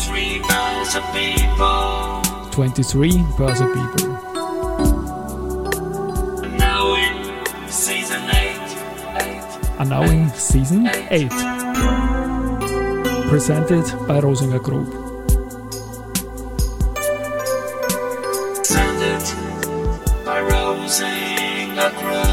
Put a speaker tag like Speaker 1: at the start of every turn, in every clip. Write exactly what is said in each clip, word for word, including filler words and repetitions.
Speaker 1: twenty-three Börse People.
Speaker 2: twenty-three Börse People.
Speaker 1: Now in season eight.
Speaker 2: And now in season eight. Presented by Rosinger Group.
Speaker 1: Presented by Rosinger Group.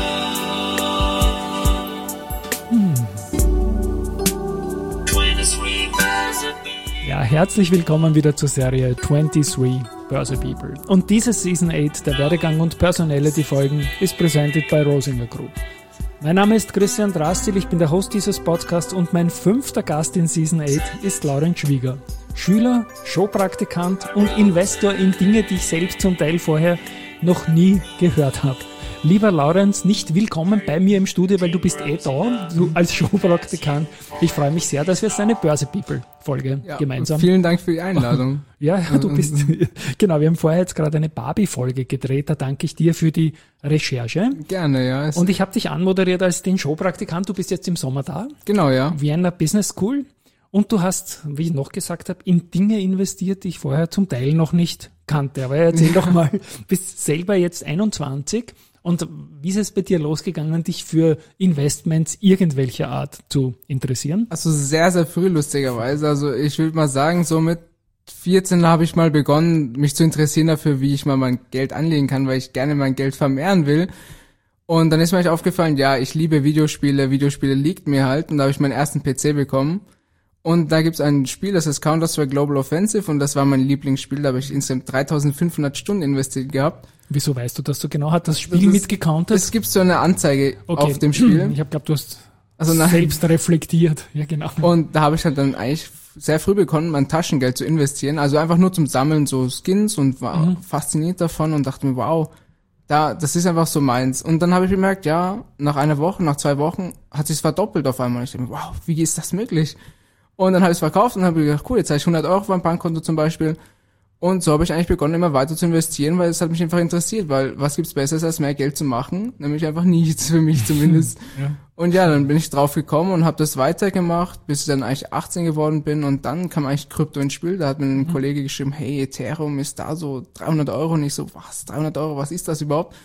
Speaker 1: twenty-three Börse People.
Speaker 2: Ja, herzlich willkommen wieder zur Serie twenty-three Börse People. Und diese Season eight, der Werdegang und Personality-Folgen, ist presented by Rosinger Group. Mein Name ist Christian Drastil, ich bin der Host dieses Podcasts und mein fünfter Gast in Season eight ist Laurent Schwieger. Schüler, Showpraktikant und Investor in Dinge, die ich selbst zum Teil vorher noch nie gehört habe. Lieber Laurent, nicht willkommen bei mir im Studio, weil du bist eh da, du als Showpraktikant. Ich freue mich sehr, dass wir jetzt eine Börse People Folge
Speaker 3: ja,
Speaker 2: gemeinsam.
Speaker 3: Vielen Dank für die Einladung.
Speaker 2: Ja, ja, du bist, genau, wir haben vorher jetzt gerade eine Barbie-Folge gedreht, da danke ich dir für die Recherche.
Speaker 3: Gerne, ja.
Speaker 2: Und ich habe dich anmoderiert als den Showpraktikant, du bist jetzt im Sommer da.
Speaker 3: Genau, ja.
Speaker 2: Vienna Business School. Und du hast, wie ich noch gesagt habe, in Dinge investiert, die ich vorher zum Teil noch nicht kannte. Aber erzähl doch mal, du bist selber jetzt einundzwanzig. Und wie ist es bei dir losgegangen, dich für Investments irgendwelcher Art zu interessieren?
Speaker 3: Also sehr, sehr früh, lustigerweise. Also ich würde mal sagen, so mit vierzehn habe ich mal begonnen, mich zu interessieren dafür, wie ich mal mein Geld anlegen kann, weil ich gerne mein Geld vermehren will. Und dann ist mir halt aufgefallen, ja, ich liebe Videospiele, Videospiele liegt mir halt. Und da habe ich meinen ersten P C bekommen. Und da gibt's ein Spiel, das ist Counter-Strike Global Offensive und das war mein Lieblingsspiel. Da habe ich insgesamt dreitausendfünfhundert Stunden investiert gehabt.
Speaker 2: Wieso weißt du das so genau? Hat das Spiel mitgecountet?
Speaker 3: Es gibt so eine Anzeige
Speaker 2: okay.
Speaker 3: auf dem Spiel.
Speaker 2: Ich habe geglaubt, du hast
Speaker 3: also nein.
Speaker 2: selbst reflektiert. Ja, genau.
Speaker 3: Und da habe ich halt dann eigentlich sehr früh begonnen, mein Taschengeld zu investieren. Also einfach nur zum Sammeln so Skins und war mhm. fasziniert davon und dachte mir, wow, da das ist einfach so meins. Und dann habe ich gemerkt, ja, nach einer Woche, nach zwei Wochen hat sich's verdoppelt auf einmal. Ich dachte mir, wow, wie ist das möglich? Und dann habe ich es verkauft und habe gedacht, cool, jetzt habe ich hundert Euro auf meinem Bankkonto zum Beispiel. Und so habe ich eigentlich begonnen, immer weiter zu investieren, weil es hat mich einfach interessiert, weil was gibt's Besseres, als mehr Geld zu machen? Nämlich einfach nichts, für mich zumindest. Ja. Und ja, dann bin ich drauf gekommen und habe das weitergemacht, bis ich dann eigentlich achtzehn geworden bin und dann kam eigentlich Krypto ins Spiel. Da hat mir ein mhm. Kollege geschrieben, hey, Ethereum ist da so dreihundert Euro. Und ich so, was, dreihundert Euro, was ist das überhaupt?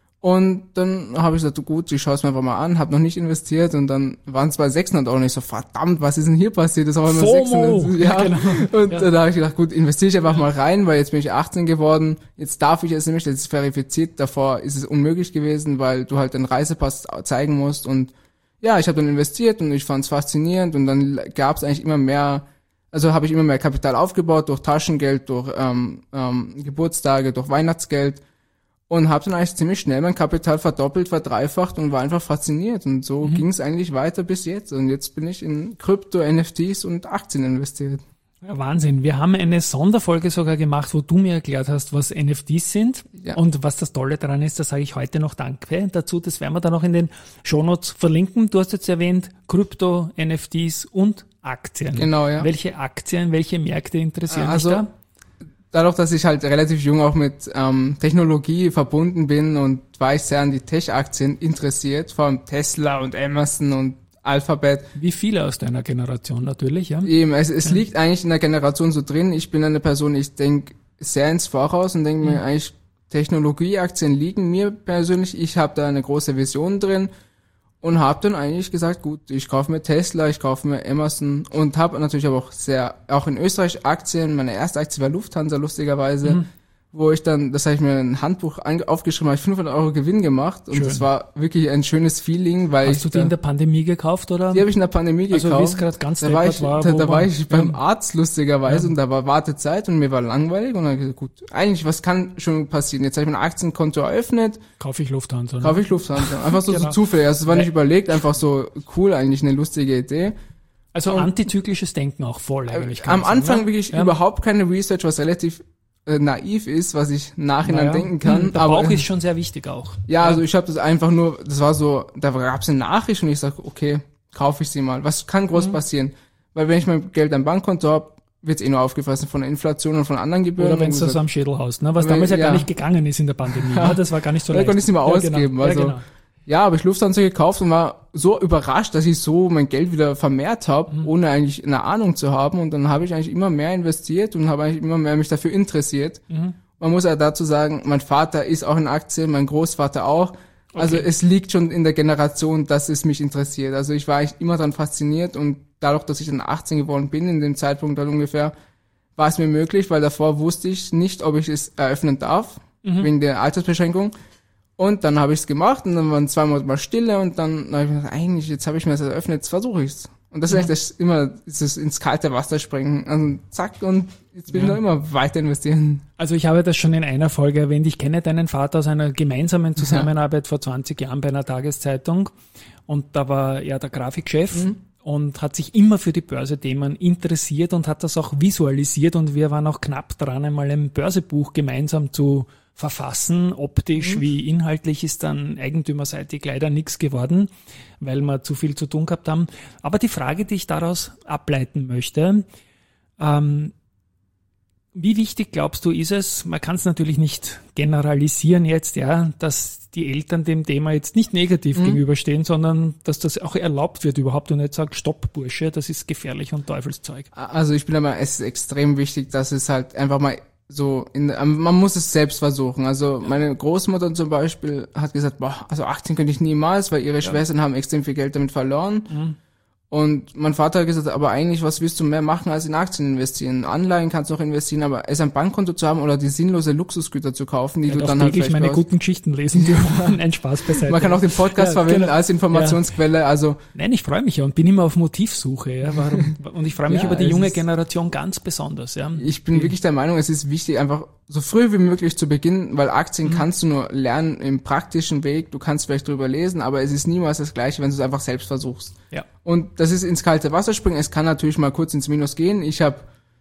Speaker 3: Und dann habe ich gesagt, gut, ich schaue es mir einfach mal an, habe noch nicht investiert und dann waren es bei sechshundert Euro und ich so, verdammt, was ist denn hier passiert? Das war immer sechshundert. Ja, genau. Und ja. Dann habe ich gedacht, gut, investiere ich einfach mal rein, weil jetzt bin ich achtzehn geworden, jetzt darf ich es nämlich, das ist verifiziert, davor ist es unmöglich gewesen, weil du halt den Reisepass zeigen musst und ja, ich habe dann investiert und ich fand es faszinierend und dann gab es eigentlich immer mehr, also habe ich immer mehr Kapital aufgebaut durch Taschengeld, durch ähm, ähm, Geburtstage, durch Weihnachtsgeld. Und habe dann eigentlich ziemlich schnell mein Kapital verdoppelt, verdreifacht und war einfach fasziniert. Und so mhm. ging es eigentlich weiter bis jetzt. Und jetzt bin ich in Krypto, N F Ts und Aktien investiert.
Speaker 2: Ja, Wahnsinn. Wir haben eine Sonderfolge sogar gemacht, wo du mir erklärt hast, was N F Ts sind. Ja. Und was das Tolle daran ist, da sage ich heute noch Danke dazu. Das werden wir dann noch in den Shownotes verlinken. Du hast jetzt erwähnt, Krypto, N F Ts und Aktien.
Speaker 3: Genau, ja.
Speaker 2: Welche Aktien, welche Märkte interessieren
Speaker 3: also,
Speaker 2: dich da?
Speaker 3: Dadurch, dass ich halt relativ jung auch mit ähm, Technologie verbunden bin und war ich sehr an die Tech-Aktien interessiert, vor allem Tesla und Amazon und Alphabet.
Speaker 2: Wie viele aus deiner Generation natürlich, ja?
Speaker 3: Eben, es, es ja. liegt eigentlich in der Generation so drin. Ich bin eine Person, ich denke sehr ins Voraus und denke mhm. mir eigentlich, Technologieaktien liegen mir persönlich. Ich habe da eine große Vision drin. Und habe dann eigentlich gesagt, gut, ich kaufe mir Tesla, ich kaufe mir Amazon und habe natürlich aber auch sehr, auch in Österreich Aktien. Meine erste Aktie war Lufthansa, lustigerweise, mhm. wo ich dann, das habe ich mir ein Handbuch aufgeschrieben, habe ich fünfhundert Euro Gewinn gemacht und Schön. Das war wirklich ein schönes Feeling, weil
Speaker 2: Hast ich... Hast du die in der Pandemie gekauft, oder?
Speaker 3: Die habe ich in der Pandemie
Speaker 2: also,
Speaker 3: gekauft.
Speaker 2: Also wie es gerade ganz
Speaker 3: da war ich,
Speaker 2: war.
Speaker 3: Da, da war ich beim
Speaker 2: ja.
Speaker 3: Arzt, lustigerweise,
Speaker 2: ja.
Speaker 3: und da war Wartezeit und mir war langweilig und dann habe ich gesagt, gut, eigentlich, was kann schon passieren? Jetzt habe ich mein Aktienkonto eröffnet.
Speaker 2: Kaufe ich Lufthansa. Ne?
Speaker 3: Kaufe ich Lufthansa. Einfach so, genau. so zufällig. Also es war nicht überlegt, einfach so cool, eigentlich eine lustige Idee.
Speaker 2: Also und antizyklisches Denken auch voll eigentlich.
Speaker 3: Am
Speaker 2: sagen,
Speaker 3: Anfang
Speaker 2: ne?
Speaker 3: wirklich
Speaker 2: ja.
Speaker 3: überhaupt keine Research, was relativ äh, naiv ist, was ich nachhinein naja. denken kann.
Speaker 2: Der
Speaker 3: aber
Speaker 2: Bauch ist schon sehr wichtig auch.
Speaker 3: Ja, also ich habe das einfach nur, das war so, da gab's eine Nachricht und ich sag, okay, kaufe ich sie mal. Was kann groß mhm. passieren? Weil wenn ich mein Geld am Bankkonto habe, wird's eh nur aufgefressen von der Inflation und von anderen Gebühren.
Speaker 2: Oder wenn du das am Schädel hast, ne? Was damals ja, ja gar nicht gegangen ist in der Pandemie. Ja. Ne? Das war gar nicht so leicht.
Speaker 3: Da konnte ich es nicht mehr ausgeben.
Speaker 2: Ja, genau.
Speaker 3: Also,
Speaker 2: ja, genau.
Speaker 3: Ja, habe ich Lufthansa gekauft und war so überrascht, dass ich so mein Geld wieder vermehrt habe, mhm. ohne eigentlich eine Ahnung zu haben. Und dann habe ich eigentlich immer mehr investiert und habe eigentlich immer mehr mich dafür interessiert. Mhm. Man muss ja dazu sagen, mein Vater ist auch in Aktien, mein Großvater auch. Okay. Also es liegt schon in der Generation, dass es mich interessiert. Also ich war eigentlich immer daran fasziniert und dadurch, dass ich dann achtzehn geworden bin, in dem Zeitpunkt dann ungefähr, war es mir möglich, weil davor wusste ich nicht, ob ich es eröffnen darf, mhm. wegen der Altersbeschränkung. Und dann habe ich es gemacht und dann waren zwei Monate mal Stille und dann habe ich mir gedacht, eigentlich, jetzt habe ich mir das eröffnet, jetzt versuche ich es. Und das ist eigentlich das immer, dieses ins kalte Wasser springen. Also zack, und jetzt will ich noch immer weiter investieren.
Speaker 2: Also ich habe das schon in einer Folge erwähnt. Ich kenne deinen Vater aus einer gemeinsamen Zusammenarbeit ja. vor zwanzig Jahren bei einer Tageszeitung. Und da war er der Grafikchef mhm. und hat sich immer für die Börsethemen interessiert und hat das auch visualisiert. Und wir waren auch knapp dran, einmal ein Börsebuch gemeinsam zu verfassen. Optisch mhm. wie inhaltlich ist dann eigentümerseitig leider nichts geworden, weil wir zu viel zu tun gehabt haben. Aber die Frage, die ich daraus ableiten möchte, ähm, wie wichtig glaubst du ist es, man kann es natürlich nicht generalisieren jetzt, ja, dass die Eltern dem Thema jetzt nicht negativ mhm. gegenüberstehen, sondern dass das auch erlaubt wird überhaupt und nicht sagt, stopp Bursche, das ist gefährlich und Teufelszeug.
Speaker 3: Also ich bin der Meinung, es ist extrem wichtig, dass es halt einfach mal so, in, man muss es selbst versuchen. Also ja. meine Großmutter zum Beispiel hat gesagt, boah, also Aktien könnte ich niemals, weil ihre ja. Schwestern haben extrem viel Geld damit verloren. Mhm. Und mein Vater hat gesagt, aber eigentlich, was willst du mehr machen als in Aktien investieren? Anleihen kannst du auch investieren, aber es ein Bankkonto zu haben oder die sinnlose Luxusgüter zu kaufen, die
Speaker 2: ja,
Speaker 3: du
Speaker 2: dann
Speaker 3: dann
Speaker 2: halt vielleicht meine guten Geschichten lesen dürfen. Ein Spaß beiseite.
Speaker 3: Man kann auch den Podcast ja, verwenden genau. als Informationsquelle.
Speaker 2: Ja.
Speaker 3: Also
Speaker 2: nein, ich freue mich ja und bin immer auf Motivsuche. Ja, warum? Und ich freue mich
Speaker 3: ja,
Speaker 2: über die junge Generation ganz besonders. Ja.
Speaker 3: Ich bin die, wirklich der Meinung, es ist wichtig, einfach so früh wie möglich zu beginnen, weil Aktien mhm. kannst du nur lernen im praktischen Weg. Du kannst vielleicht drüber lesen, aber es ist niemals das Gleiche, wenn du es einfach selbst versuchst.
Speaker 2: Ja.
Speaker 3: Und das ist ins kalte Wasser springen. Es kann natürlich mal kurz ins Minus gehen. Ich habe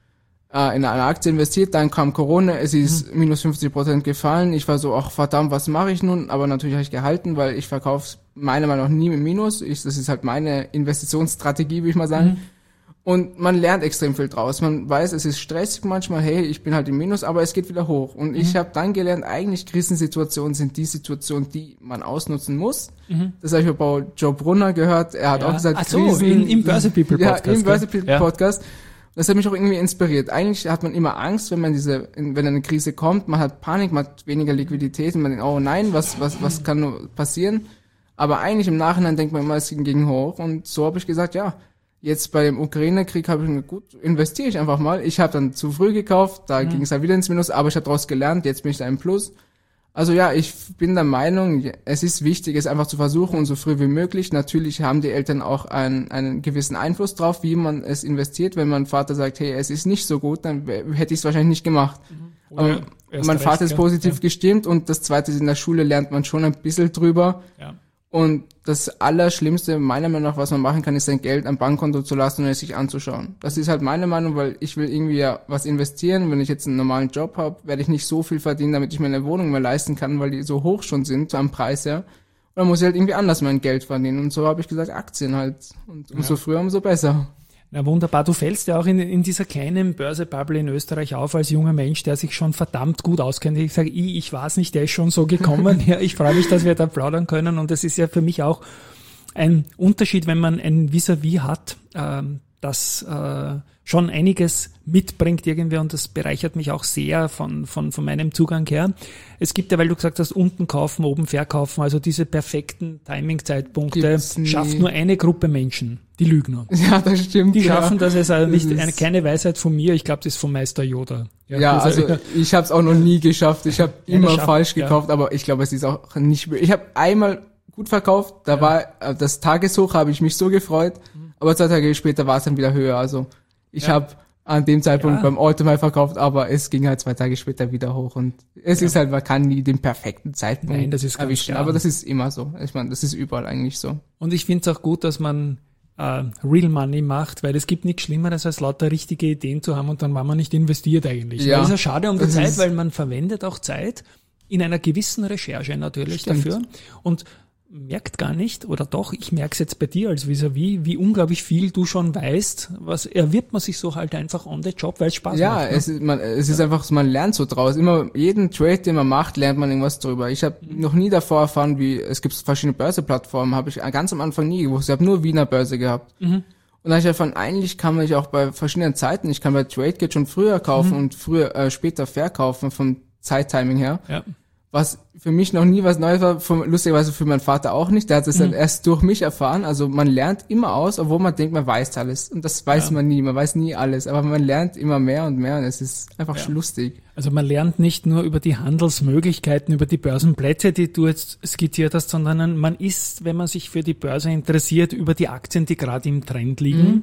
Speaker 3: äh, in eine Aktie investiert, dann kam Corona, es ist mhm. minus fünfzig Prozent gefallen. Ich war so, ach verdammt, was mache ich nun? Aber natürlich habe ich gehalten, weil ich verkaufe meiner Meinung nach nie im Minus. Ich, das ist halt meine Investitionsstrategie, würde ich mal sagen. Mhm. Und man lernt extrem viel draus. Man weiß, es ist stressig manchmal, hey, ich bin halt im Minus, aber es geht wieder hoch. Und mhm. ich habe dann gelernt, eigentlich Krisensituationen sind die Situationen, die man ausnutzen muss. Mhm. Das habe ich bei Joe Brunner gehört. Er hat
Speaker 2: ja.
Speaker 3: auch gesagt,
Speaker 2: ach so, Krisen, in, im Börse People Podcast.
Speaker 3: Ja, im Börse People Podcast. Ja. Das hat mich auch irgendwie inspiriert. Eigentlich hat man immer Angst, wenn man diese, wenn eine Krise kommt. Man hat Panik, man hat weniger Liquidität und man denkt, oh nein, was, was, was kann nur passieren? Aber eigentlich im Nachhinein denkt man immer, es ging hoch. Und so habe ich gesagt, ja, jetzt bei dem Ukraine-Krieg habe ich mir gut, investiere ich einfach mal. Ich habe dann zu früh gekauft, da mhm. ging es halt wieder ins Minus, aber ich habe daraus gelernt, jetzt bin ich da im Plus. Also ja, ich bin der Meinung, es ist wichtig, es einfach zu versuchen und so früh wie möglich. Natürlich haben die Eltern auch einen, einen gewissen Einfluss drauf, wie man es investiert. Wenn mein Vater sagt, hey, es ist nicht so gut, dann hätte ich es wahrscheinlich nicht gemacht. Mhm. Aber mein Vater recht, ist positiv ja. gestimmt und das Zweite ist, in der Schule lernt man schon ein bisschen drüber. Ja. Und das Allerschlimmste, meiner Meinung nach, was man machen kann, ist sein Geld am Bankkonto zu lassen und es sich anzuschauen. Das ist halt meine Meinung, weil ich will irgendwie ja was investieren. Wenn ich jetzt einen normalen Job habe, werde ich nicht so viel verdienen, damit ich mir eine Wohnung mehr leisten kann, weil die so hoch schon sind, am Preis her. Und dann muss ich halt irgendwie anders mein Geld verdienen. Und so habe ich gesagt, Aktien halt. Und umso ja. früher, umso besser.
Speaker 2: Na wunderbar, du fällst ja auch in, in dieser kleinen Börsebubble in Österreich auf als junger Mensch, der sich schon verdammt gut auskennt. Ich sage, ich, ich weiß nicht, der ist schon so gekommen. Ja, ich freue mich, dass wir da plaudern können und das ist ja für mich auch ein Unterschied, wenn man ein Vis-à-vis hat, ähm, das äh, schon einiges mitbringt irgendwie und das bereichert mich auch sehr von, von, von meinem Zugang her. Es gibt ja, weil du gesagt hast, unten kaufen, oben verkaufen, also diese perfekten Timing-Zeitpunkte schafft nur eine Gruppe Menschen, die Lügner.
Speaker 3: Ja, das stimmt.
Speaker 2: Die
Speaker 3: ja.
Speaker 2: schaffen das jetzt also nicht, eine, keine Weisheit von mir, ich glaube, das ist vom Meister Yoda.
Speaker 3: Ja, ja also ja. ich habe es auch noch nie geschafft, ich habe immer schafft, falsch gekauft, ja. aber ich glaube, es ist auch nicht, ich habe einmal gut verkauft, da ja. war das Tageshoch, habe ich mich so gefreut, mhm. aber zwei Tage später war es dann wieder höher, also ich ja. habe an dem Zeitpunkt ja. beim All-Time-High verkauft, aber es ging halt zwei Tage später wieder hoch und es ja. ist halt, man kann nie den perfekten Zeitpunkt
Speaker 2: Nein, das ist ganz
Speaker 3: erwischen, klar. aber das ist immer so. Ich meine, das ist überall eigentlich so.
Speaker 2: Und ich finde es auch gut, dass man äh, Real Money macht, weil es gibt nichts Schlimmeres, als lauter richtige Ideen zu haben und dann war man nicht investiert eigentlich. Ja. Das ist ja schade um die das Zeit, weil man verwendet auch Zeit in einer gewissen Recherche natürlich Stimmt. dafür und merkt gar nicht, oder doch, ich merke es jetzt bei dir als Vis-à-vis, wie unglaublich viel du schon weißt, was erwirbt man sich so halt einfach on the job, weil es Spaß
Speaker 3: ja,
Speaker 2: macht. Ja,
Speaker 3: es ist, man, es ist einfach, man lernt so draus. Immer jeden Trade, den man macht, lernt man irgendwas drüber. Ich habe mhm. noch nie davor erfahren, wie, es gibt verschiedene Börseplattformen, habe ich ganz am Anfang nie gewusst. Ich habe nur Wiener Börse gehabt. Mhm. Und dann habe ich erfahren, eigentlich kann man sich auch bei verschiedenen Zeiten, ich kann bei TradeGate schon früher kaufen mhm. und früher äh, später verkaufen vom Zeittiming her. Ja. Was für mich noch nie was Neues war, für, lustigerweise für meinen Vater auch nicht. Der hat es mhm. dann erst durch mich erfahren. Also man lernt immer aus, obwohl man denkt, man weiß alles. Und das weiß ja. man nie. Man weiß nie alles. Aber man lernt immer mehr und mehr und es ist einfach ja. lustig.
Speaker 2: Also man lernt nicht nur über die Handelsmöglichkeiten, über die Börsenplätze, die du jetzt skizziert hast, sondern man ist, wenn man sich für die Börse interessiert, über die Aktien, die gerade im Trend liegen, mhm.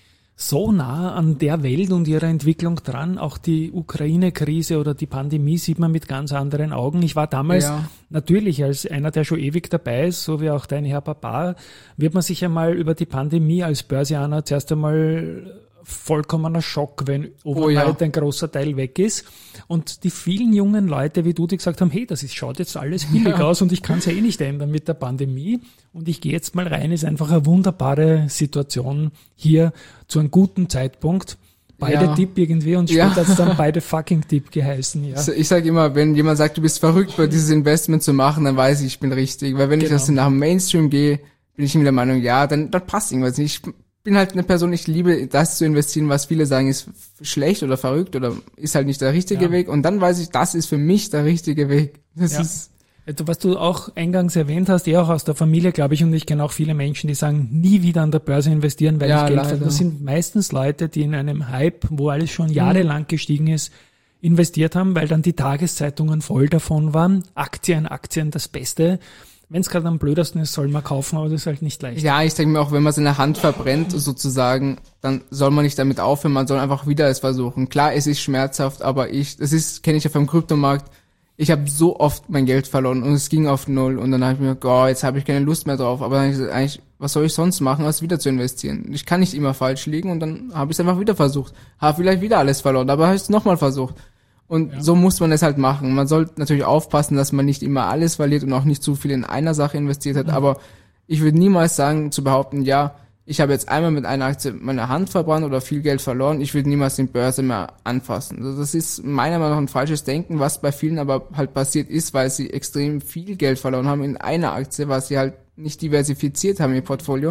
Speaker 2: so nah an der Welt und ihrer Entwicklung dran. Auch die Ukraine-Krise oder die Pandemie sieht man mit ganz anderen Augen. Ich war damals ja. natürlich als einer, der schon ewig dabei ist, so wie auch dein Herr Papa, wird man sich einmal über die Pandemie als Börsianer zuerst einmal vollkommener Schock, wenn overnight oh ja. ein großer Teil weg ist. Und die vielen jungen Leute wie du, die gesagt haben, hey, das ist, schaut jetzt alles billig ja. aus und ich kann es ja eh nicht ändern mit der Pandemie. Und ich gehe jetzt mal rein, ist einfach eine wunderbare Situation hier zu einem guten Zeitpunkt. Beide ja. Tipp irgendwie und später ja. hat es dann beide fucking Tipp geheißen. Ja.
Speaker 3: Ich sage immer, wenn jemand sagt, du bist verrückt, bei dieses Investment zu machen, dann weiß ich, ich bin richtig. Weil wenn genau. ich das nach dem Mainstream gehe, bin ich mir der Meinung, ja, dann, dann passt irgendwas nicht. Ich bin halt eine Person, ich liebe das zu investieren, was viele sagen, ist schlecht oder verrückt oder ist halt nicht der richtige ja. Weg. Und dann weiß ich, das ist für mich der richtige Weg. Das
Speaker 2: ja.
Speaker 3: ist
Speaker 2: was du auch eingangs erwähnt hast, eh auch aus der Familie, glaube ich, und ich kenne auch viele Menschen, die sagen, nie wieder an der Börse investieren, weil
Speaker 3: ja,
Speaker 2: ich Geld verdiene. Das sind meistens Leute, die in einem Hype, wo alles schon jahrelang gestiegen ist, investiert haben, weil dann die Tageszeitungen voll davon waren. Aktien, Aktien, das Beste. Wenn es gerade am blödesten ist, soll man kaufen, aber das ist halt nicht leicht.
Speaker 3: Ja, ich denke mir auch, wenn man seine Hand verbrennt, sozusagen, dann soll man nicht damit aufhören, man soll einfach wieder es versuchen. Klar, es ist schmerzhaft, aber ich, das ist, kenne ich ja vom Kryptomarkt, ich habe so oft mein Geld verloren und es ging auf null und dann habe ich mir gedacht, oh, jetzt habe ich keine Lust mehr drauf, aber dann ich, eigentlich, was soll ich sonst machen, als wieder zu investieren? Ich kann nicht immer falsch liegen und dann habe ich es einfach wieder versucht. Habe vielleicht wieder alles verloren, aber habe es nochmal versucht. Und ja. so muss man es halt machen. Man sollte natürlich aufpassen, dass man nicht immer alles verliert und auch nicht zu viel in einer Sache investiert hat, mhm. aber ich würde niemals sagen, zu behaupten, ja, ich habe jetzt einmal mit einer Aktie meine Hand verbrannt oder viel Geld verloren, ich würde niemals die Börse mehr anfassen. Also das ist meiner Meinung nach ein falsches Denken, was bei vielen aber halt passiert ist, weil sie extrem viel Geld verloren haben in einer Aktie, was sie halt nicht diversifiziert haben im Portfolio.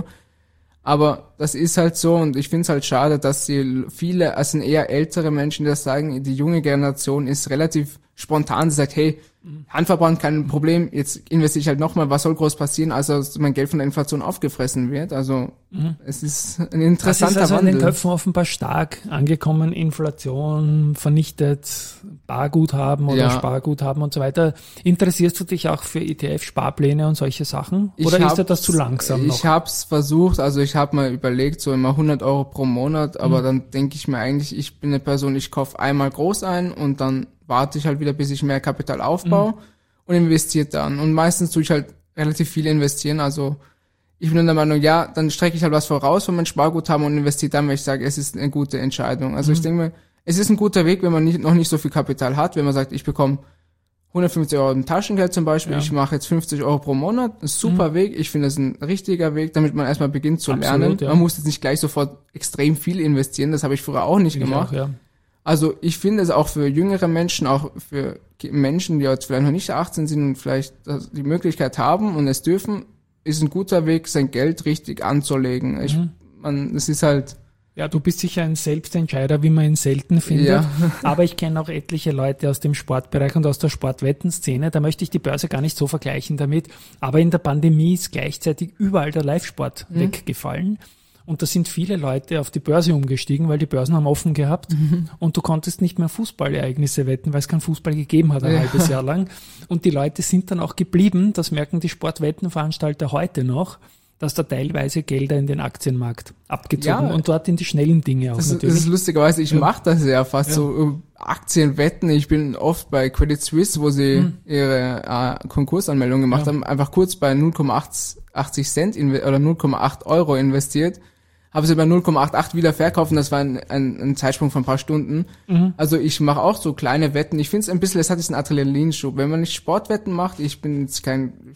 Speaker 3: Aber das ist halt so und ich finde es halt schade, dass sie viele, also eher ältere Menschen, die das sagen, die junge Generation ist relativ spontan, sie sagt, hey, Hand verbrannt, kein Problem, jetzt investiere ich halt nochmal, was soll groß passieren, also dass mein Geld von der Inflation aufgefressen wird. Also mhm. es ist ein interessanter Wandel. Das ist also
Speaker 2: Wandel. In den Köpfen offenbar stark angekommen, Inflation vernichtet, Barguthaben oder ja. Sparguthaben und so weiter. Interessierst du dich auch für E T F-Sparpläne und solche Sachen? Oder ist dir das zu langsam noch?
Speaker 3: Ich habe es versucht, also ich habe mal überlegt, so immer hundert Euro pro Monat, aber mhm. dann denke ich mir eigentlich, ich bin eine Person, ich kaufe einmal groß ein und dann warte ich halt wieder, bis ich mehr Kapital aufbaue mhm. und investiere dann. Und meistens tue ich halt relativ viel investieren. Also ich bin der Meinung, ja, dann strecke ich halt was voraus von meinem Sparguthaben und investiere dann, weil ich sage, es ist eine gute Entscheidung. Also mhm. ich denke mir, es ist ein guter Weg, wenn man nicht, noch nicht so viel Kapital hat. Wenn man sagt, ich bekomme hundertfünfzig Euro im Taschengeld zum Beispiel, ja. ich mache jetzt fünfzig Euro pro Monat, ein super mhm. Weg. Ich finde, das ist ein richtiger Weg, damit man erstmal beginnt zu Absolut, lernen. Ja. Man muss jetzt nicht gleich sofort extrem viel investieren. Das habe ich früher auch nicht ich gemacht. Auch, ja. Also ich finde es auch für jüngere Menschen, auch für Menschen, die jetzt vielleicht noch nicht achtzehn sind und vielleicht die Möglichkeit haben und es dürfen, ist ein guter Weg, sein Geld richtig anzulegen. Ich, mhm. man, es ist halt...
Speaker 2: Ja, du bist sicher ein Selbstentscheider, wie man ihn selten findet. Ja. Aber ich kenne auch etliche Leute aus dem Sportbereich und aus der Sportwettenszene. Da möchte ich die Börse gar nicht so vergleichen damit. Aber in der Pandemie ist gleichzeitig überall der Live-Sport mhm. weggefallen. Und da sind viele Leute auf die Börse umgestiegen, weil die Börsen haben offen gehabt mhm. und du konntest nicht mehr Fußballereignisse wetten, weil es keinen Fußball gegeben hat ein ja. halbes Jahr lang. Und die Leute sind dann auch geblieben, das merken die Sportwettenveranstalter heute noch, dass da teilweise Gelder in den Aktienmarkt abgezogen ja. und dort in die schnellen Dinge auch
Speaker 3: das,
Speaker 2: natürlich.
Speaker 3: Das ist lustigerweise, ich ja. mache das ja fast ja. so Aktienwetten. Ich bin oft bei Credit Suisse, wo sie mhm. ihre äh, Konkursanmeldung gemacht ja. haben, einfach kurz bei null Komma achtzig Cent inve- oder null Komma acht Euro investiert. Habe sie bei null Komma achtzig wieder verkauft und das war ein, ein, ein Zeitsprung von ein paar Stunden. Mhm. Also ich mache auch so kleine Wetten. Ich finde es ein bisschen, es hat diesen Adrenalinschub. Wenn man nicht Sportwetten macht, ich bin jetzt kein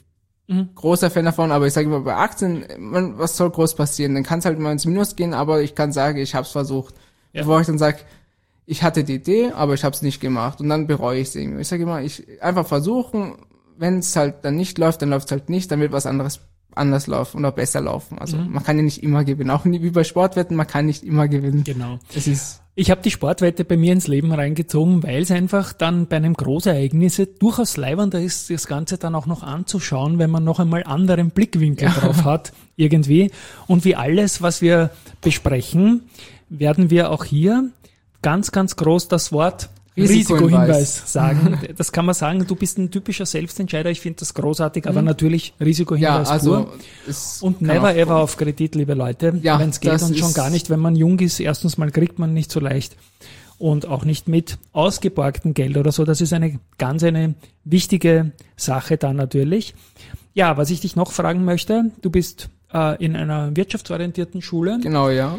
Speaker 2: Mhm.
Speaker 3: großer Fan davon, aber ich sage immer, bei Aktien, man, was soll groß passieren? Dann kann es halt mal ins Minus gehen, aber ich kann sagen, ich habe es versucht.
Speaker 2: Ja.
Speaker 3: Bevor ich dann sage, ich hatte die Idee, aber ich habe es nicht gemacht und dann bereue ich es irgendwie. Ich sage immer, ich einfach versuchen, wenn es halt dann nicht läuft, dann läuft es halt nicht, dann wird was anderes anders laufen oder besser laufen. Also
Speaker 2: Mhm.
Speaker 3: man kann ja nicht immer gewinnen, auch nie wie bei Sportwetten, man kann nicht immer gewinnen.
Speaker 2: Genau.
Speaker 3: Es ist
Speaker 2: Ich habe die Sportwette bei mir ins Leben reingezogen, weil es einfach dann bei einem Großereignis durchaus leibender ist, das Ganze dann auch noch anzuschauen, wenn man noch einmal anderen Blickwinkel drauf hat, irgendwie. Und wie alles, was wir besprechen, werden wir auch hier ganz, ganz groß das Wort
Speaker 3: Risikohinweis.
Speaker 2: Risikohinweis sagen. Das kann man sagen, du bist ein typischer Selbstentscheider, ich finde das großartig, aber natürlich
Speaker 3: ja,
Speaker 2: Risikohinweis
Speaker 3: also
Speaker 2: pur.
Speaker 3: es
Speaker 2: Und
Speaker 3: kann
Speaker 2: never
Speaker 3: auch-
Speaker 2: ever auf Kredit, liebe Leute,
Speaker 3: Ja,
Speaker 2: wenn es geht
Speaker 3: das
Speaker 2: und schon
Speaker 3: ist-
Speaker 2: gar nicht, wenn man jung ist. Erstens mal kriegt man nicht so leicht und auch nicht mit ausgeborgtem Geld oder so. Das ist eine ganz eine wichtige Sache dann natürlich. Ja, was ich dich noch fragen möchte, du bist äh, in einer wirtschaftsorientierten Schule.
Speaker 3: Genau, ja.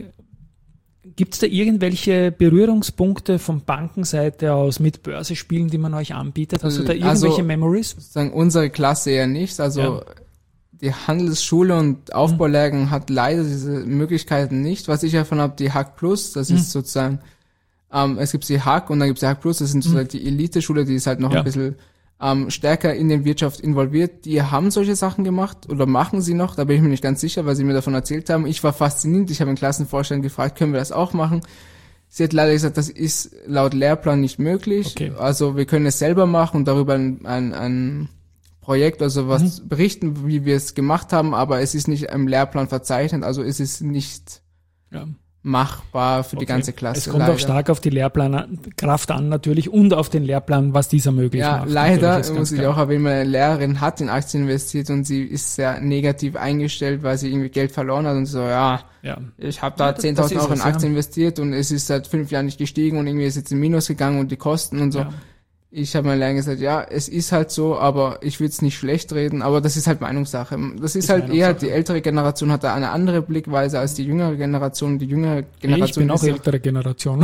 Speaker 2: Gibt es da irgendwelche Berührungspunkte von Bankenseite aus mit Börsespielen, die man euch anbietet? Hast du da
Speaker 3: Also-
Speaker 2: irgendwelche Memories?
Speaker 3: Sozusagen unsere Klasse eher nicht. Also
Speaker 2: Ja.
Speaker 3: die Handelsschule und Aufbaulehrgang hat leider diese Möglichkeiten nicht. Was ich davon habe, die Hack Plus, das
Speaker 2: Mhm.
Speaker 3: ist sozusagen, ähm, es gibt die Hack und dann gibt es die Hack Plus, das sind sozusagen die Elite-Schule, die ist halt noch
Speaker 2: Ja.
Speaker 3: ein bisschen ähm, stärker in den Wirtschaft involviert. Die haben solche Sachen gemacht oder machen sie noch, da bin ich mir nicht ganz sicher, weil sie mir davon erzählt haben. Ich war fasziniert, ich habe den Klassenvorstand gefragt, können wir das auch machen? Sie hat leider gesagt, das ist laut Lehrplan nicht möglich.
Speaker 2: Okay.
Speaker 3: Also wir können es selber machen und darüber ein, ein, ein Projekt, also was
Speaker 2: Mhm.
Speaker 3: berichten, wie wir es gemacht haben, aber es ist nicht im Lehrplan verzeichnet, also es ist nicht
Speaker 2: Ja.
Speaker 3: machbar für die
Speaker 2: Okay.
Speaker 3: ganze Klasse.
Speaker 2: Es kommt
Speaker 3: leider.
Speaker 2: auch stark auf die Lehrplankraft an natürlich und auf den Lehrplan, was dieser möglich
Speaker 3: Ja,
Speaker 2: macht.
Speaker 3: leider
Speaker 2: Natürlich, ist ganz
Speaker 3: muss ich
Speaker 2: klar.
Speaker 3: auch erwähnen, meine Lehrerin hat in Aktien investiert und sie ist sehr negativ eingestellt, weil sie irgendwie Geld verloren hat und so, ja,
Speaker 2: Ja.
Speaker 3: ich habe
Speaker 2: Ja,
Speaker 3: da
Speaker 2: das-
Speaker 3: zehntausend
Speaker 2: das ist
Speaker 3: Euro in
Speaker 2: es, ja.
Speaker 3: Aktien investiert und es ist seit fünf Jahren nicht gestiegen und irgendwie ist jetzt in Minus gegangen und die Kosten und so.
Speaker 2: Ja.
Speaker 3: Ich habe meiner Lehrerin gesagt, ja, es ist halt so, aber ich will es nicht schlecht reden, aber das ist halt Meinungssache. Das ist,
Speaker 2: Ist
Speaker 3: halt eher,
Speaker 2: Meinungssache.
Speaker 3: die ältere Generation hat da eine andere Blickweise als die jüngere Generation. Die jüngere Generation
Speaker 2: Ich bin auch
Speaker 3: ist ja-
Speaker 2: ältere Generation.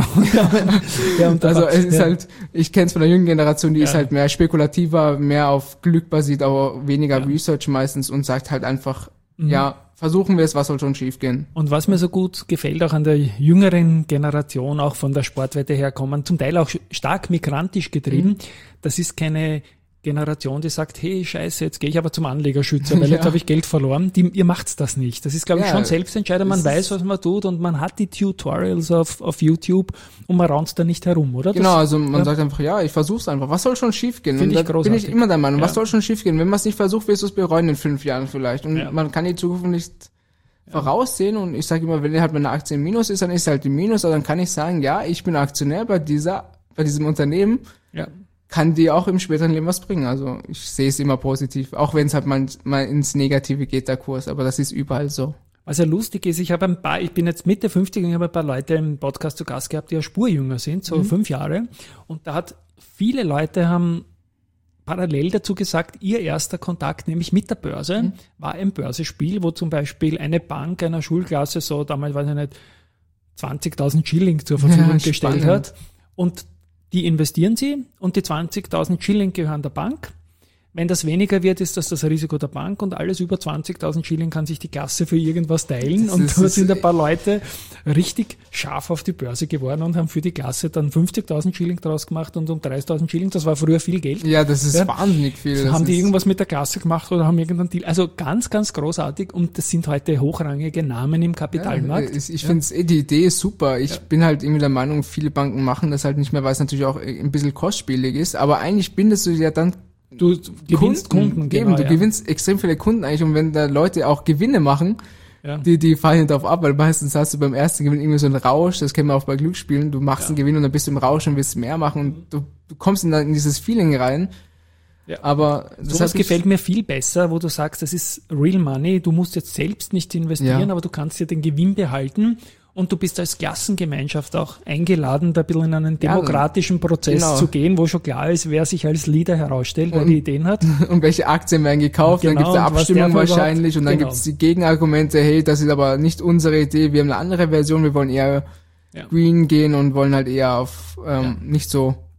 Speaker 2: ja, und
Speaker 3: also
Speaker 2: da-
Speaker 3: es ist
Speaker 2: ja.
Speaker 3: halt, ich kenne es von der jungen Generation, die
Speaker 2: Ja.
Speaker 3: ist halt mehr spekulativer, mehr auf Glück basiert, aber weniger
Speaker 2: Ja.
Speaker 3: Research meistens und sagt halt einfach,
Speaker 2: Mhm.
Speaker 3: ja, versuchen wir es, was soll schon schief gehen.
Speaker 2: Und was mir so gut gefällt, auch an der jüngeren Generation, auch von der Sportwette herkommen, zum Teil auch stark migrantisch getrieben,
Speaker 3: Mhm.
Speaker 2: das ist keine Generation, die sagt, hey, scheiße, jetzt gehe ich aber zum Anlegerschützer, weil jetzt
Speaker 3: Ja.
Speaker 2: habe ich Geld verloren. Die, ihr macht's das nicht. Das ist, glaube ich,
Speaker 3: Ja,
Speaker 2: schon Selbstentscheider. Man
Speaker 3: das
Speaker 2: weiß,
Speaker 3: ist-
Speaker 2: was man tut und man hat die Tutorials auf, auf YouTube und man raunt da nicht herum, oder?
Speaker 3: Genau,
Speaker 2: Das,
Speaker 3: also man
Speaker 2: ja.
Speaker 3: sagt einfach, ja, ich versuch's einfach. Was soll schon schief gehen?
Speaker 2: Find
Speaker 3: Und
Speaker 2: ich
Speaker 3: da bin
Speaker 2: großartig.
Speaker 3: ich immer der Meinung, was
Speaker 2: Ja.
Speaker 3: soll schon schief gehen? Wenn man es nicht versucht, wirst du es bereuen in fünf Jahren vielleicht. Und
Speaker 2: Ja.
Speaker 3: man kann die Zukunft nicht voraussehen. Und ich sage immer, wenn halt meine Aktie im Minus ist, dann ist halt die Minus. Aber dann kann ich sagen, ja, ich bin Aktionär bei dieser, bei diesem Unternehmen.
Speaker 2: ja.
Speaker 3: Kann die auch im späteren Leben was bringen. Also ich sehe es immer positiv, auch wenn es halt mal, mal ins Negative geht, der Kurs, aber das ist überall so.
Speaker 2: Was ja lustig ist, ich habe ein paar, ich bin jetzt Mitte fünfzig und ich habe ein paar Leute im Podcast zu Gast gehabt, die ja spurjünger sind, so fünf Jahre. Und da hat viele Leute haben parallel dazu gesagt, ihr erster Kontakt, nämlich mit der Börse, war ein Börsespiel, wo zum Beispiel eine Bank einer Schulklasse so damals, weiß ich nicht, zwanzigtausend Schilling zur Verfügung
Speaker 3: Ja,
Speaker 2: gestellt
Speaker 3: spannend.
Speaker 2: hat. Und die investieren sie und die zwanzigtausend Schilling gehören der Bank. Wenn das weniger wird, ist das das Risiko der Bank und alles über zwanzigtausend Schilling kann sich die Klasse für irgendwas teilen.
Speaker 3: Das
Speaker 2: und
Speaker 3: ist-
Speaker 2: da
Speaker 3: das
Speaker 2: sind
Speaker 3: ist-
Speaker 2: ein paar Leute richtig scharf auf die Börse geworden und haben für die Klasse dann fünfzigtausend Schilling draus gemacht und um dreißigtausend Schilling, das war früher viel Geld.
Speaker 3: Ja, das ist
Speaker 2: Ja.
Speaker 3: wahnsinnig viel. Das
Speaker 2: haben die
Speaker 3: ist,
Speaker 2: irgendwas mit der Klasse gemacht oder haben irgendeinen Deal? Also ganz, ganz großartig und das sind heute hochrangige Namen im Kapitalmarkt.
Speaker 3: Ja, ich ich finde eh, die Idee ist super. Ich bin halt irgendwie der Meinung, viele Banken machen das halt nicht mehr, weil es natürlich auch ein bisschen kostspielig ist. Aber eigentlich bindest du ja dann
Speaker 2: Du gewinnst Kunden,
Speaker 3: Eben,
Speaker 2: genau,
Speaker 3: du
Speaker 2: ja.
Speaker 3: gewinnst extrem viele Kunden eigentlich. Und wenn da Leute auch Gewinne machen,
Speaker 2: Ja.
Speaker 3: die, die fallen nicht drauf ab, weil meistens hast du beim ersten Gewinn irgendwie so einen Rausch, das kennen wir auch bei Glücksspielen, du machst
Speaker 2: Ja.
Speaker 3: einen Gewinn und dann bist du im Rausch und willst mehr machen und du, du kommst in, in dieses Feeling rein.
Speaker 2: Ja.
Speaker 3: Aber
Speaker 2: Sowas
Speaker 3: hab ich-
Speaker 2: gefällt mir viel besser, wo du sagst, das ist Real Money, du musst jetzt selbst nicht investieren,
Speaker 3: Ja.
Speaker 2: aber du kannst dir den Gewinn behalten und du bist als Klassengemeinschaft auch eingeladen, da ein bisschen in einen
Speaker 3: Ja,
Speaker 2: demokratischen Prozess
Speaker 3: genau.
Speaker 2: zu gehen, wo schon klar ist, wer sich als Leader herausstellt, wer
Speaker 3: Und-
Speaker 2: die Ideen hat.
Speaker 3: und welche Aktien werden gekauft, dann
Speaker 2: Genau,
Speaker 3: gibt's eine
Speaker 2: und was
Speaker 3: Abstimmung
Speaker 2: der überhaupt-
Speaker 3: wahrscheinlich und dann
Speaker 2: genau.
Speaker 3: gibt's die Gegenargumente, hey, das ist aber nicht unsere Idee, wir haben eine andere Version, wir wollen eher
Speaker 2: Ja.
Speaker 3: green gehen und wollen halt eher auf ähm,
Speaker 2: Ja.
Speaker 3: nicht so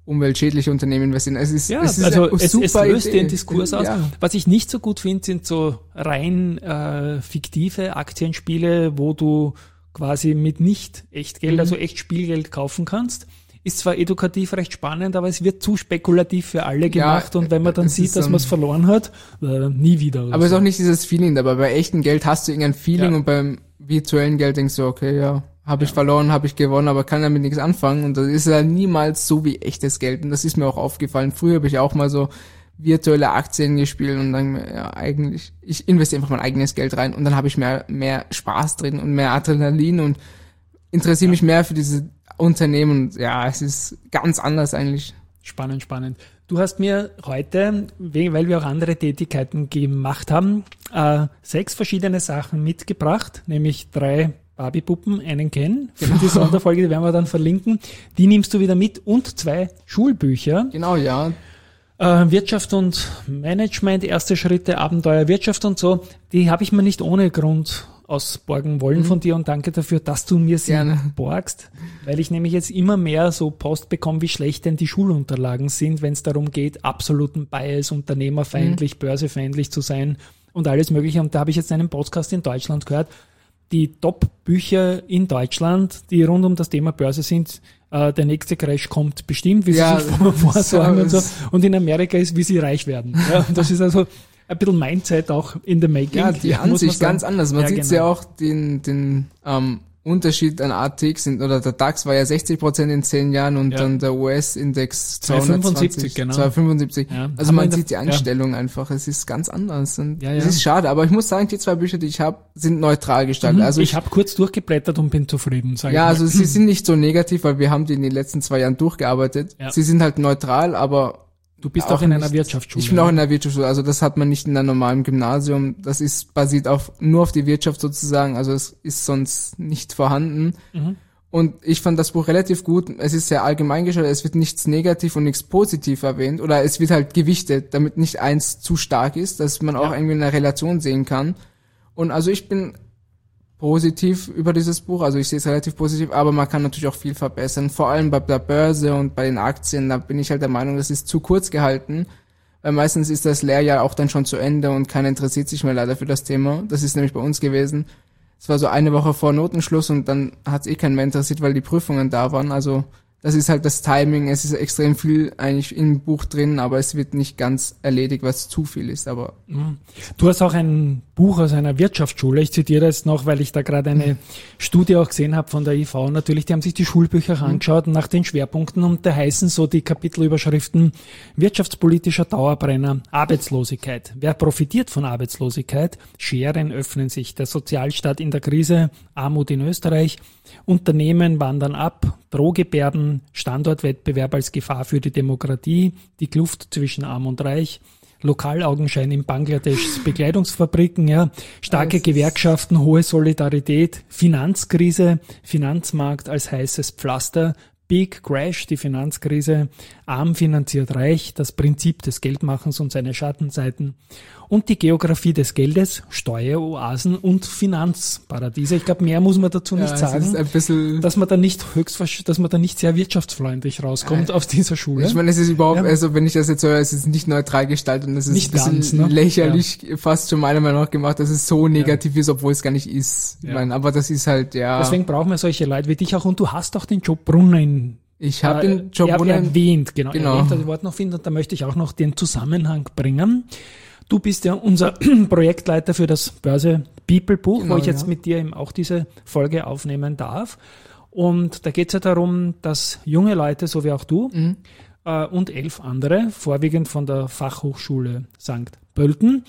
Speaker 3: umweltschädliche Unternehmen investieren. Es ist,
Speaker 2: Ja,
Speaker 3: es ist
Speaker 2: also
Speaker 3: eine
Speaker 2: es,
Speaker 3: super
Speaker 2: es löst
Speaker 3: Idee.
Speaker 2: den Diskurs aus.
Speaker 3: Ja.
Speaker 2: Was ich nicht so gut finde, sind so rein äh, fiktive Aktienspiele, wo du quasi mit nicht Echtgeld,
Speaker 3: Mhm.
Speaker 2: also echt Spielgeld kaufen kannst. Ist zwar edukativ recht spannend, aber es wird zu spekulativ für alle gemacht und wenn man dann
Speaker 3: es
Speaker 2: sieht,
Speaker 3: ist,
Speaker 2: dass
Speaker 3: ähm,
Speaker 2: man es verloren hat, äh, nie wieder. oder
Speaker 3: Aber es
Speaker 2: so.
Speaker 3: ist auch nicht dieses Feeling dabei. Bei echtem Geld hast du irgendein Feeling
Speaker 2: Ja.
Speaker 3: und beim virtuellen Geld denkst du, okay, ja, habe ich verloren, habe ich gewonnen, aber kann damit nichts anfangen. Und das ist ja niemals so wie echtes Geld. Und das ist mir auch aufgefallen. Früher habe ich auch mal so virtuelle Aktien gespielt und dann, ja, eigentlich, ich investiere einfach mein eigenes Geld rein und dann habe ich mehr, mehr Spaß drin und mehr Adrenalin und interessiere mich mehr für diese Unternehmen. Und ja, es ist ganz anders eigentlich.
Speaker 2: Spannend, spannend. Du hast mir heute, we- weil wir auch andere Tätigkeiten gemacht haben, äh, sechs verschiedene Sachen mitgebracht, nämlich drei Barbie-Puppen, einen Ken für die Sonderfolge, die werden wir dann verlinken. Die nimmst du wieder mit und zwei Schulbücher.
Speaker 3: Genau, ja.
Speaker 2: Äh, Wirtschaft und Management, erste Schritte, Abenteuer, Wirtschaft und so, die habe ich mir nicht ohne Grund ausborgen wollen von dir und danke dafür, dass du mir sie
Speaker 3: Gerne.
Speaker 2: borgst, weil ich nämlich jetzt immer mehr so Post bekomme, wie schlecht denn die Schulunterlagen sind, wenn es darum geht, absoluten Bias, unternehmerfeindlich, börsefeindlich zu sein und alles mögliche. Und da habe ich jetzt einen Podcast in Deutschland gehört, die Top-Bücher in Deutschland, die rund um das Thema Börse sind, äh, der nächste Crash kommt bestimmt, wie
Speaker 3: Ja,
Speaker 2: sie sich vor- vorsagen
Speaker 3: so
Speaker 2: und so.
Speaker 3: ist-
Speaker 2: Und in Amerika ist, wie sie reich werden. Ja, und das ist also ein bisschen Mindset auch in the making.
Speaker 3: Ja, die
Speaker 2: muss man
Speaker 3: Ansicht
Speaker 2: sagen.
Speaker 3: ganz anders. Man
Speaker 2: Ja,
Speaker 3: sieht
Speaker 2: genau.
Speaker 3: ja auch den, den ähm, Unterschied an A T X sind, oder der DAX war ja sechzig Prozent in zehn Jahren und
Speaker 2: Ja.
Speaker 3: dann der U S-Index
Speaker 2: zweihundertfünfundsiebzig, genau.
Speaker 3: zweihundertfünfundsiebzig.
Speaker 2: Ja.
Speaker 3: Also
Speaker 2: Haben wir
Speaker 3: man
Speaker 2: in der-
Speaker 3: sieht die
Speaker 2: ja.
Speaker 3: Einstellung einfach. Es ist ganz anders. Und
Speaker 2: Ja,
Speaker 3: es
Speaker 2: ja.
Speaker 3: ist schade, aber ich muss sagen, die zwei Bücher, die ich habe, sind neutral gestaltet.
Speaker 2: Mhm,
Speaker 3: Also
Speaker 2: ich habe kurz durchgeblättert und bin zufrieden, sag
Speaker 3: ja,
Speaker 2: ich
Speaker 3: also
Speaker 2: mal.
Speaker 3: sie sind nicht so negativ, weil wir haben die in den letzten zwei Jahren durchgearbeitet.
Speaker 2: Ja.
Speaker 3: Sie sind halt neutral, aber
Speaker 2: Du bist
Speaker 3: auch
Speaker 2: auch in einer
Speaker 3: nicht-
Speaker 2: Wirtschaftsschule.
Speaker 3: ich bin auch in der Wirtschaftsschule, also das hat man nicht in einem normalen Gymnasium. Das ist basiert auf nur auf die Wirtschaft sozusagen, also es ist sonst nicht vorhanden.
Speaker 2: Mhm.
Speaker 3: Und ich fand das Buch relativ gut. Es ist sehr allgemein gestaltet, es wird nichts negativ und nichts positiv erwähnt oder es wird halt gewichtet, damit nicht eins zu stark ist, dass man auch
Speaker 2: Ja.
Speaker 3: irgendwie eine Relation sehen kann. Und also ich bin positiv über dieses Buch, also ich sehe es relativ positiv, aber man kann natürlich auch viel verbessern, vor allem bei der Börse und bei den Aktien, da bin ich halt der Meinung, das ist zu kurz gehalten, weil meistens ist das Lehrjahr auch dann schon zu Ende und keiner interessiert sich mehr leider für das Thema. Das ist nämlich bei uns gewesen. Es war so eine Woche vor Notenschluss und dann hat es eh keinen mehr interessiert, weil die Prüfungen da waren, also das ist halt das Timing, es ist extrem viel eigentlich im Buch drin, aber es wird nicht ganz erledigt, was zu viel ist, aber
Speaker 2: Du hast auch ein Buch aus einer Wirtschaftsschule. Ich zitiere jetzt noch, weil ich da gerade eine Studie auch gesehen habe von der I V. Natürlich, die haben sich die Schulbücher angeschaut nach den Schwerpunkten und da heißen so die Kapitelüberschriften wirtschaftspolitischer Dauerbrenner, Arbeitslosigkeit. Wer profitiert von Arbeitslosigkeit? Scheren öffnen sich. Der Sozialstaat in der Krise, Armut in Österreich, Unternehmen wandern ab, Drohgebärden, Standortwettbewerb als Gefahr für die Demokratie, die Kluft zwischen Arm und Reich, Lokalaugenschein in Bangladeschs Bekleidungsfabriken, ja, starke
Speaker 3: Alles ist-
Speaker 2: Gewerkschaften, hohe Solidarität, Finanzkrise, Finanzmarkt als heißes Pflaster, Big Crash, die Finanzkrise, arm finanziert reich, das Prinzip des Geldmachens und seine Schattenseiten und die Geografie des Geldes, Steueroasen und Finanzparadiese. Ich glaube, mehr muss man dazu
Speaker 3: ja,
Speaker 2: nicht
Speaker 3: es
Speaker 2: sagen,
Speaker 3: ist ein bisschen,
Speaker 2: dass man da nicht höchst, dass man da nicht sehr wirtschaftsfreundlich rauskommt aus dieser Schule.
Speaker 3: ich meine, es ist überhaupt,
Speaker 2: Ja.
Speaker 3: also wenn ich das jetzt höre, es ist nicht neutral gestaltet und es ist
Speaker 2: Nicht
Speaker 3: ein bisschen
Speaker 2: ganz, ne?
Speaker 3: lächerlich fast schon meiner Meinung nach gemacht, dass es so negativ ist, obwohl es gar nicht ist. Ich
Speaker 2: Ja.
Speaker 3: meine, aber das ist halt, ja,
Speaker 2: Deswegen brauchen wir solche Leute wie dich auch und du hast auch den Job Brunner in
Speaker 3: ich habe
Speaker 2: äh,
Speaker 3: den Job
Speaker 2: er,
Speaker 3: ohne,
Speaker 2: erwähnt, genau,
Speaker 3: Genau.
Speaker 2: erwähnt, das Wort noch finden und da möchte ich auch noch den Zusammenhang bringen. Du bist ja unser Projektleiter für das Börse People Buch,
Speaker 3: Genau,
Speaker 2: wo ich jetzt
Speaker 3: ja.
Speaker 2: mit dir eben auch diese Folge aufnehmen darf. Und da geht es ja darum, dass junge Leute, so wie auch du,
Speaker 3: Mhm.
Speaker 2: äh, und elf andere, vorwiegend von der Fachhochschule Sankt Pölten,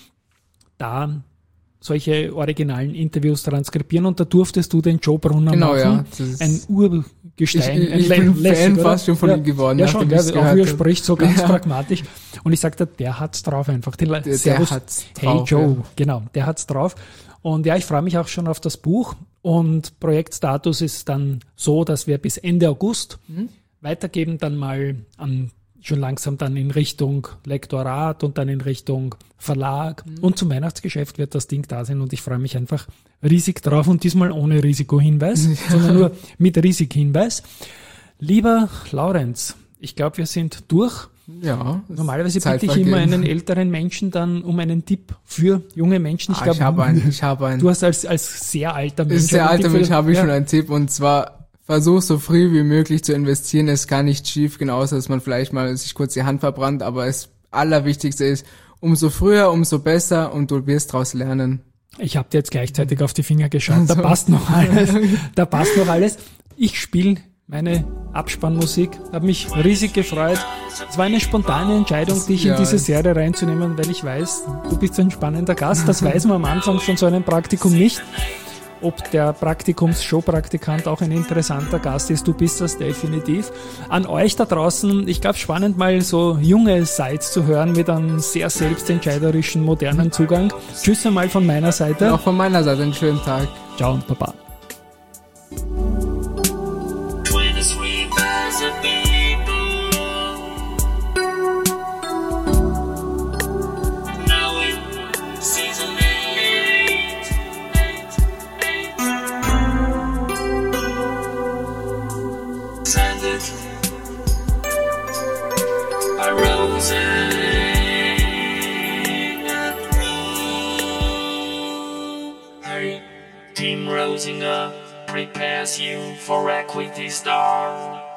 Speaker 2: da solche originalen Interviews transkribieren und da durftest du den Joe Brunner
Speaker 3: Genau,
Speaker 2: machen.
Speaker 3: ja, das ist-
Speaker 2: Ein Urgestein.
Speaker 3: Ich- ich-
Speaker 2: ein
Speaker 3: ich
Speaker 2: Lä-
Speaker 3: bin
Speaker 2: lässig,
Speaker 3: Fan
Speaker 2: oder?
Speaker 3: fast schon von
Speaker 2: ja.
Speaker 3: ihm geworden,
Speaker 2: Ja,
Speaker 3: nachdem
Speaker 2: schon, ja,
Speaker 3: ich's
Speaker 2: auch
Speaker 3: gehört
Speaker 2: wie er
Speaker 3: habe.
Speaker 2: spricht, so ganz
Speaker 3: Ja.
Speaker 2: pragmatisch. Und ich sagte, der hat's drauf einfach. Den Le-
Speaker 3: Der- der
Speaker 2: Servus.
Speaker 3: hat's
Speaker 2: Hey
Speaker 3: drauf,
Speaker 2: Joe,
Speaker 3: ja.
Speaker 2: genau, der hat's drauf. Und ja, ich freue mich auch schon auf das Buch. Und Projektstatus ist dann so, dass wir bis Ende August
Speaker 3: Mhm.
Speaker 2: weitergeben, dann mal an schon langsam dann in Richtung Lektorat und dann in Richtung Verlag.
Speaker 3: Mhm.
Speaker 2: Und zum Weihnachtsgeschäft wird das Ding da sein und ich freue mich einfach riesig drauf und diesmal ohne Risikohinweis, sondern nur mit Risikohinweis. Lieber Laurenz, Ich glaube, wir sind durch.
Speaker 3: Ja.
Speaker 2: Normalerweise bitte ich immer einen älteren Menschen dann um einen Tipp für junge Menschen. Ich
Speaker 3: ah,
Speaker 2: glaube,
Speaker 3: ich habe einen, ich habe einen.
Speaker 2: Du hast als, als sehr alter Mensch.
Speaker 3: Als sehr alter
Speaker 2: Tipp
Speaker 3: Mensch
Speaker 2: für,
Speaker 3: habe ich
Speaker 2: ja.
Speaker 3: schon einen Tipp, und zwar, versuch so früh wie möglich zu investieren. Es kann nicht schief gehen, außer dass man vielleicht mal sich kurz die Hand verbrannt, aber das Allerwichtigste ist, umso früher, umso besser, und du wirst daraus lernen.
Speaker 2: Ich habe dir jetzt gleichzeitig auf die Finger geschaut. Da passt noch alles. Da passt noch alles. Ich spiele meine Abspannmusik. Habe mich riesig gefreut. Es war eine spontane Entscheidung, dich in
Speaker 3: Ja.
Speaker 2: diese Serie reinzunehmen, weil ich weiß, du bist ein spannender Gast. Das weiß man am Anfang von so einem Praktikum nicht. Ob der Praktikums-Showpraktikant auch ein interessanter Gast ist, du bist das definitiv. An euch da draußen, ich glaube, spannend mal so junge Sides zu hören mit einem sehr selbstentscheiderischen, modernen Zugang. Tschüss einmal von meiner Seite.
Speaker 3: Auch von meiner Seite einen schönen Tag.
Speaker 2: Ciao und Baba.
Speaker 1: twenty-three thousand people. Now in season eight, eight, eight. Sanded by Rosing Hey, Team Rosinger prepares you for Equity Star.